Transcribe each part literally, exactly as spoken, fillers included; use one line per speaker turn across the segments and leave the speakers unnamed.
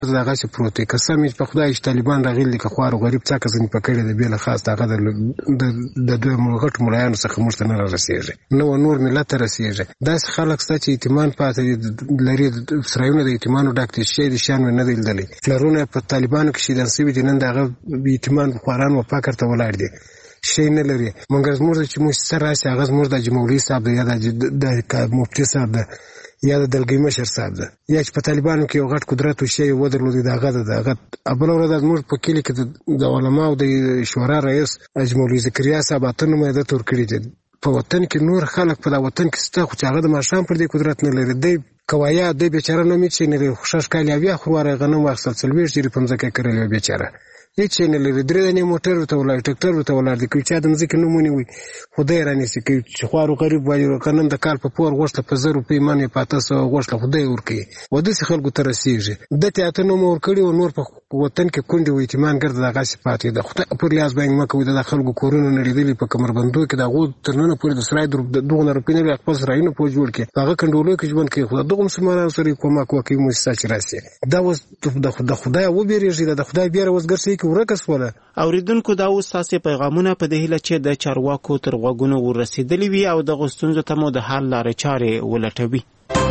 دغه څه پروت دی. قسم په خدای چې طالبان راغلي که خوار غریب څه کزنی پکړي د بیل خاص دغه د دوه ملګرو ملایانو څخه موږ ته نه رسیږي نو نور ملت ته رسیږي. داس خلک ست چې ایتمان پاتې لري اسرائیل د ایتمانو ډاکټر شي د شان نه دی دلی فلرونه په طالبانو کې شیدل سوي دي نن دغه ایتمان خواران و پاکر ته ولاړ دي شي نه لري. مونږ زموږ چې موږ سره راشي هغه زموږ د جمهوریت صاحب یا د مفتي صاحب ده یا د دلګي مشر صاحب ده یا چې په طالبانو کې یو غټ قدرت وشي و درلودي دغه دغه ابل ورځ زموږ په کلی کې د علماو د شورا رئیس اجمل زکریا صاحب ته مې د تور کړی دي په وطن کې نور خلک په دا وطن کې ستا خو چې هغه د ماشام پر دې قدرت نه لري دی کوایا د بیچاره نه میچې نه خوشاش کالی بیا خواره غنم واخصل سلويش دی په مزه کې کړل بیچاره هیڅ نه لري درې نه موټر ته ولای ټریکټر ته ولای د کوچا د مزه کې نمونه وي خدای راني سي چې خوارو غریب وایي کنن د کال په پور غوښته په زر روپۍ مانه پاتې سو غوښته خدای ورکي ودې خلکو ته رسیږي د ته نو مور کړي او نور په وطن کې کونډي وي ایتمان ګرځي دغه صفات د خدای په لیاز باندې مکو د خلکو کورونه نړیدلې په کمربندو کې د غو ترنه پورې د سرای دغه روپۍ نه خپل سراینه په جوړ کې هغه کندولو کې ژوند کې خدای دغه مسلمانانو سره کومه کوي موسسه چې راسي دا وس د خدای و بیرېږي د خدای بیر وسګرسي کې ورکس ولا
اوریدونکو دا اوس تاسو پیغامونه په دې هیله چې د چارواکو تر غوږونو ورسېدلی وي او د غوښتنو ته مو د حل لارې چارې ولټوي.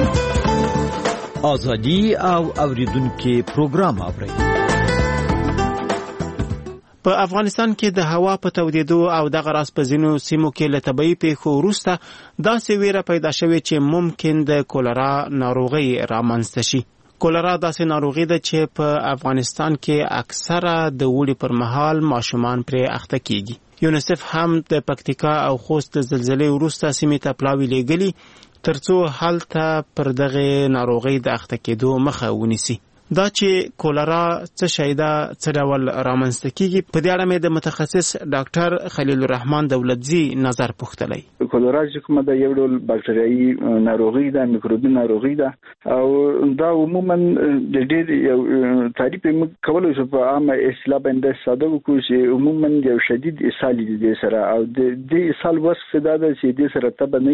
ازادي او اوریدونکو پروګرام اوري.
په افغانستان کې د هوا په تودېدو او د غراس په ځینو سیمو کې له طبیعي پیښو وروسته داسې ویره پیدا شوې چې ممکن د کولرا ناروغي رامنځته شي. کولرا داسې ناروغي ده چې په افغانستان کې اکثره د وړي پر مهال ماشومان پرې اخته کیږي. یونیسف هم د پکتیکا او خوست د زلزلې وروسته سیمې ته پلاوی لېږلي ترڅو هلته پر دغه ناروغي د اخته کېدو مخه ونیسي. دا چې کولرا څه شی ده څه ډول رامنځته کیږي په دې اړه مې د متخصص ډاکټر خلیل الرحمن دولتزی نظر پوښتلی.
کولرا چې کومه ده یو ډول باکټریایي ناروغي ده میکروبي ناروغي ده او دا عموما د ډېر یو تعریف کولای شو په عامه اصطلاح باندې ساده وکړو چې عموما یو شدید اسهال دي سره او د دې اسهال وصف دا ده چې دې سره تب نه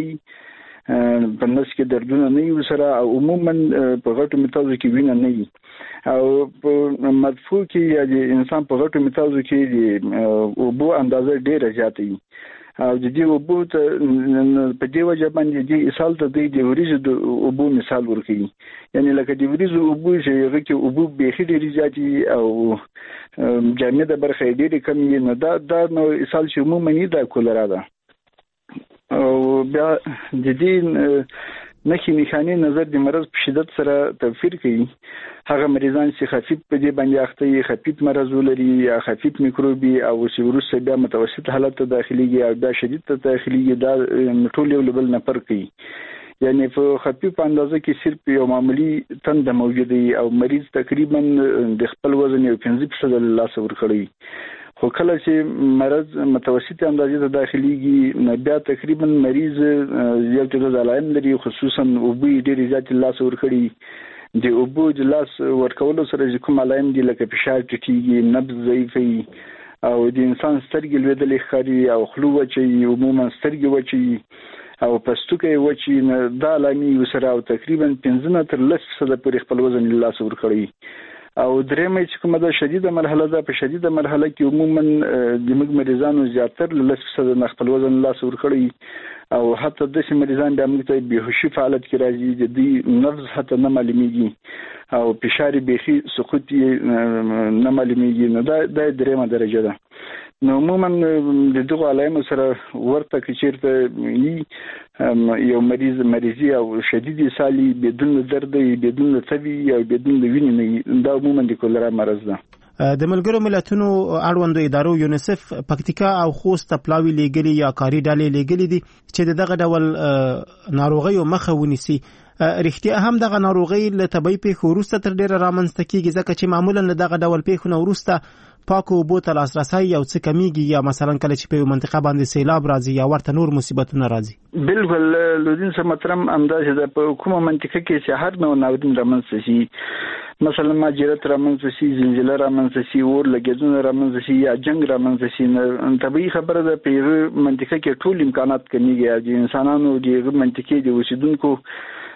په نس کې دردونه نه یو سره او عموما په غټو میتازو کې وینه نه وي او په مدفوع کې یا د انسان په غټو میتازو کې د اوبو اندازه ډیره زیاته وي او د دې اوبو ته په دې وجه باندې د اسهال ته د وریځو د اوبو مثال ورکوي یعنی لکه د وریځو اوبو چې هغه کې اوبو بېخي ډېرې زیاتې او جامده برخه ډېرې کمې نه دا دا نو اسهال چې عموما دا کولرا ده او بیا د دې نښې نښانې نظر د مرض په شدت سره توپیر کوي. هغه مریضان چې خفیف په دې باندې اخته وي خفیف مرض ولري یا خفیف میکروبي او چې وروسته بیا متوسط حالت ته داخليږي او بیا شدید ته داخليږي دا ټول یو بل نه فرق کوي. یعنی په خفیف اندازه کې صرف یو معمولی تنده موجوده او مریض تقریبا د خپل وزن یو پنځه فیصد له لاسه ورکړي خو کله چې مرض متوسط اندازې ته داخليږي بیا تقریبا مریض یو څه علائم لري خصوصا اوبو ډېر زیات لاس ورکړي د اوبو د لاس ورکولو سره کوم علائم دي لکه فشار ټیټیږي نبض ضعیفي او د انسان سترګې لویدلې ښکاري او خلو وچي عموما سترګې وچي او پستوکې وچي دا علامې سره او تقریبا پنځه تر لس فیصد پورې خپل وزن لاس ورکړي او درېمه چې کومه ده شدیده مرحله ده په شدیده مرحله کې عموما د موږ مریضانو زیاتر لس فیصد نه خپل وزن لاس ورکړي او حتی داسې مریضان د موږ ته بېهوشي په حالت کې راځي د دې نبض حتی نه معلومیږي او فشار بېخي سقوط نه معلومیږي نو دا د درېمه درجه ده. نو عموما د دغه علایمو سره ورته کې چیرته یو مریض مریضي او شدید اسهال بدون درد بدون تبي او بدون وینې دا عموما د کولرا مرض ده.
د ملګرو ملتونو اړوندو ادارو یونیسف پکتیکا او خوست پلاوی لېږلي یا کاری ډالې لېږلي دي چې دغه ډول ناروغیو مخه ونیسي. رښتیا هم دغه ناروغي له طبیعي پیښو وروسته تر ډېره رامنځته کیږي ځکه چې معمولا له دغه ډول پیښو نه وروسته پاکو اوبو ته لاسرسی یو څه کمیږي یا مثلا کله چې په یو منطقه باندې سیلاب راځي یا ورته نور مصیبتونه راځي.
بالکل لودین سم محترم اندازه ده په کومه منطقه کې چې هر نوع ناورین رامنځته شي مثلا ماجرات رامنځته شي زلزلہ رامنځته شي اور لګیدونه رامنځته شي یا جنگ رامنځته شي طبيعي خبره ده په یوه منطقه کې ټول امکانات کمیږي د انسانانو د منطقې د اوسیدونکو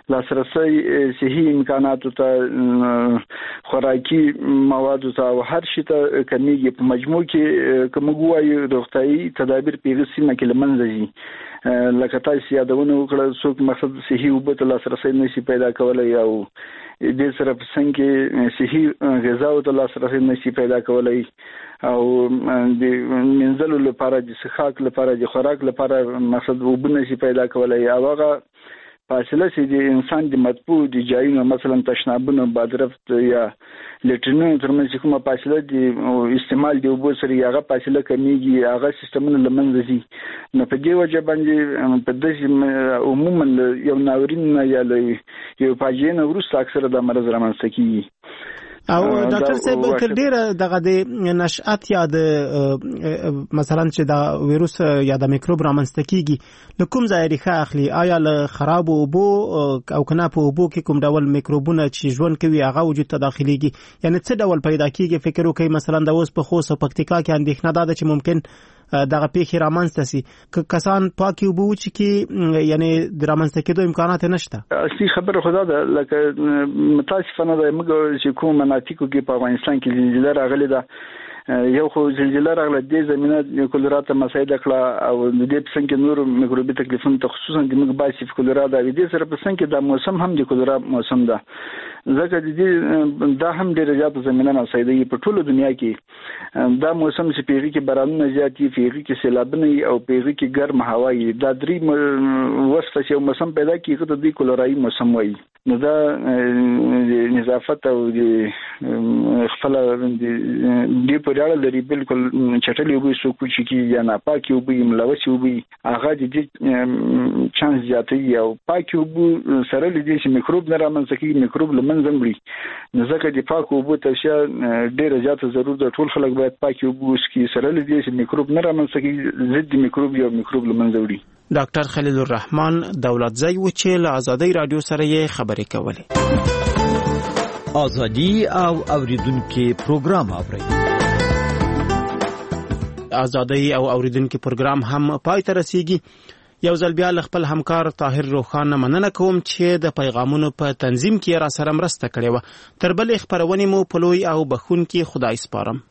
لاسرسي صحي امکاناتو ته خوراکي موادو ته او هر شي ته کمیږي په مجموع کې کوم غوايي روغتيایي تدابیر پیغه سیمه کې لمنځي لکه تاسو یادونه وکړه څوک مقصد صحي وبته لاسرسي نشي پیدا کولای او د سره په څنګه صحي غذا او لاسرسي نشي پیدا کولای او د منځلو لپاره د سخاک لپاره د خوراک لپاره مقصد وبنه شي پیدا کولای او هغه فاصله چې د انسان د مطبوع د جایونو مثلا تشنابونو بادرفت یا لټرینونو ترمنځ کومه فاصله د استعمال دی وبو سره هغه فاصله کمیږي هغه سیستمونه لمنځه دي نو په دې وجه باندې په دې عموما یو ناورین یا یو فاجعه ورسته اکثره د مرض رامنځته کیږي
او ډاکټر صاحب تر ډیره دغه د نشأت یا د مثلا چې دا ویروس یا د میکروب رامنځته کیږي کوم ځای ریښه اخلي آیا له خراب اوبو او کنه په اوبو کې کوم ډول میکروبونه چې ژوند کوي هغه وجود ته داخليږي یعنی څه ډول پیدا کیږي فکر وکړئ مثلا د اوس په خوست او پکتیکا کې اندېښنه ده چې ممکن دغه پیښې رامنځته سي که کسان پاکي اوبو چې کې یعنی د رامنځته کېدو امکانات نشته
اصلي خبره خدا ده لکه متاسفانه د موږ چې کوم مناطقو کې په افغانستان کې زلزلې راغلي ده یو خو زلزلې راغله د زمينه کولرات مسایده کړه او د دې څنګه نور میکروبي تکلیفونه خصوصا د موږ باسي کولرا د دې سره په څنګه د موسم هم د کولرا موسم ده ځکه د دې دا هم ډېر زیات زمينه مسایده په ټوله دنیا کې دا موسم چې پیږي کې بارانونه زیات دي پیږي کې سیلابونه او پیږي کې ګرم هوا وي دا درې وسفه چې موسم پیدا کیږي د دې کولرایي موسم وایي نو دا نظافت او د خپل د په اړه لري بالکل چټلي وبي سو کوچ کی یا نه پاکي وبي ملوث وبي هغه د دې چانس زیاتوي او پاکي وبو سره لدی چې میکروب نه رامنځته کیږي میکروب لمنځم وړي نو ځکه د پاکو وبو تشیا ډیره زیاته ضرورت ده ټول خلک باید پاکي وبو سکي سره لدی چې میکروب نه رامنځته کیږي ضد میکروب یا میکروب لمنځه وړي
ډاکټر خلیل الرحمن دولتزی و چې له آزادۍ رادیو سره یې خبرې کولې
آزادي او اوریدونکو پروګرام اوري
آزادۍ او اوریدونکو پروګرام هم پای ته رسیږي یو ځل بیا خپل همکار طاهر روخان مننه کوم چې د پیغامونو په تنظیم کې را سره مرسته کړې و تر بل خبرونه مو پلوي او بخون کې خدای سپارم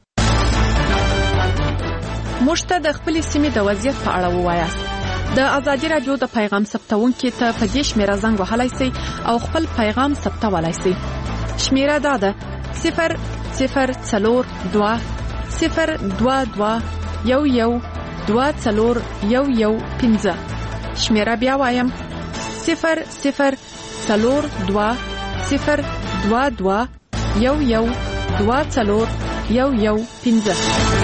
مشته د خپل سیمې د وضعیت په اړه ووایاست د ازادي رادیو د پیغام ثبتونکو ته په دې شمیره زنګ وهلای شئ او خپل پیغام ثبتولای شئ شمیره دا ده صفر صفر څلور دوه صفر دوه دوه یو یو دوه څلور یو یو پنځه شمیره بیا وایم صفر صفر څلور دوه صفر دوه دوه یو یو دوه څلور یو یو پنځه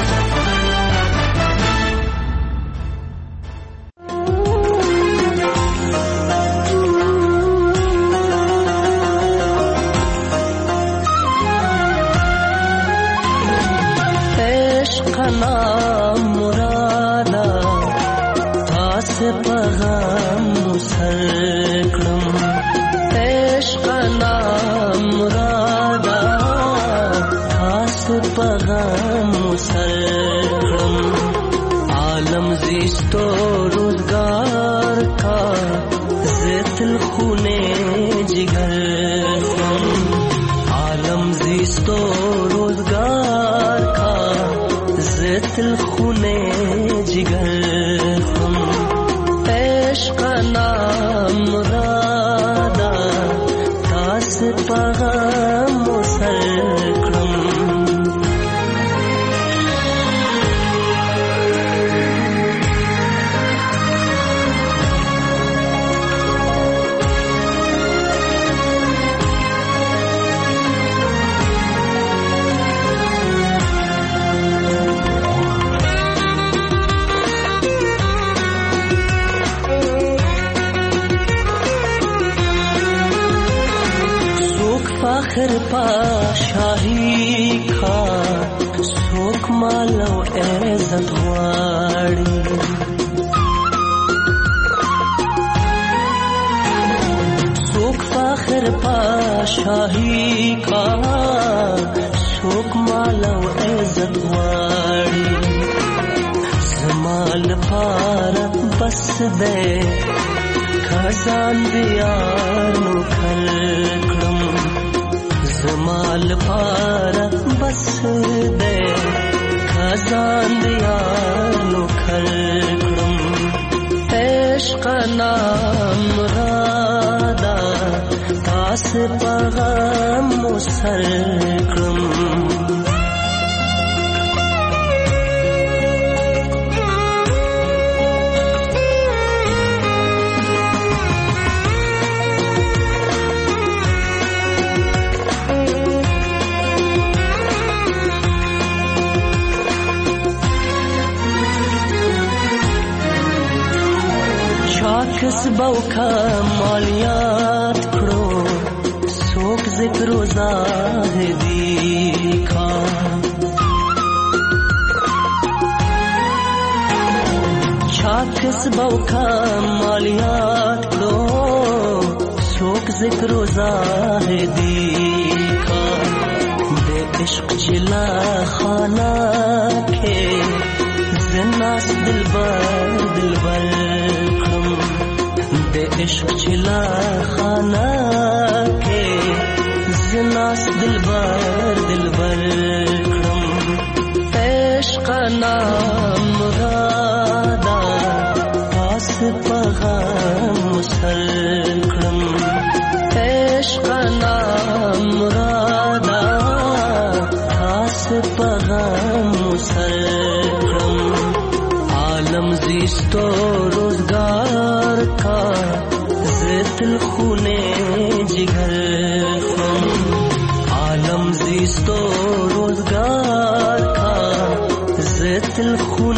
خزان دیار نو کلکم زمال پارا بس دے خزان دیار نو کلکم عشق نام مرادا تاس پغم مسلکم کسبو کا مالیات کړو څوک ذکر و زاهدی کا چا کسبو کا مالیات کړو څوک ذکر و زاهدی کا د عشق چلا خانہ کې زناس دلبر دلبر عشق چلا خانہ کے زناس دلبر دلبر کرم عشق نام مرادا پاس پغم مسل کرم عشق نام مرادا پاس پغم مسل کرم عالم زیستو روزگار کا زیتل خونے جگر خم عالم زیستو روزگار کا زیتل خونے